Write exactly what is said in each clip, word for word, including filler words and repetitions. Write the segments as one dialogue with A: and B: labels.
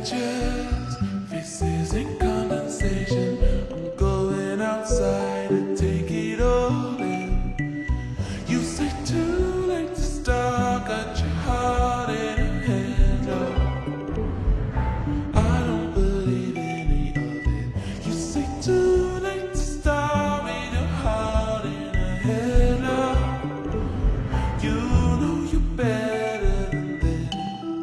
A: adventures, faces in condensation. I'm going outside to take it all in. You say too late to start, got your heart in a handle. I don't believe any of it. You say too late to start with your heart in a handle. You know you're better than this.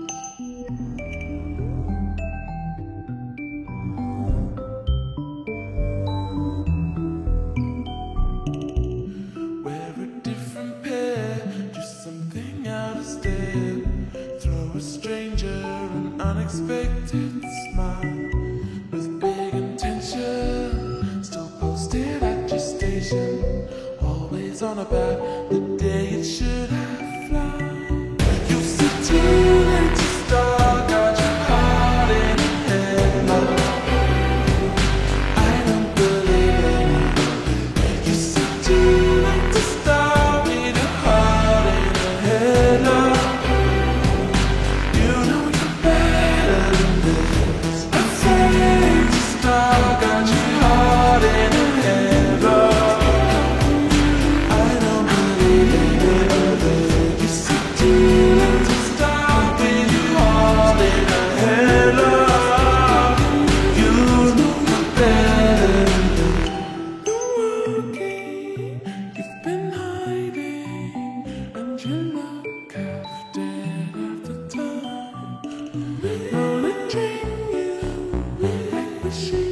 A: Wear a different pair, do something out of step. Throw a stranger an unexpected smile with big intention. Still posted at your station, always on about the day it should have flown. You said too late to start, got your heart in a headlock. I don't believe any of it. You said too late to start with your heart in a headlock. You know you're better than this. Afraid to start, got your heart in a headlock. I don't believe any of it. You said too late to start with your heart in a headlock. You know you're better than this. You're walking, you've been hiding, and you look half dead half the time. Only dream you like machine.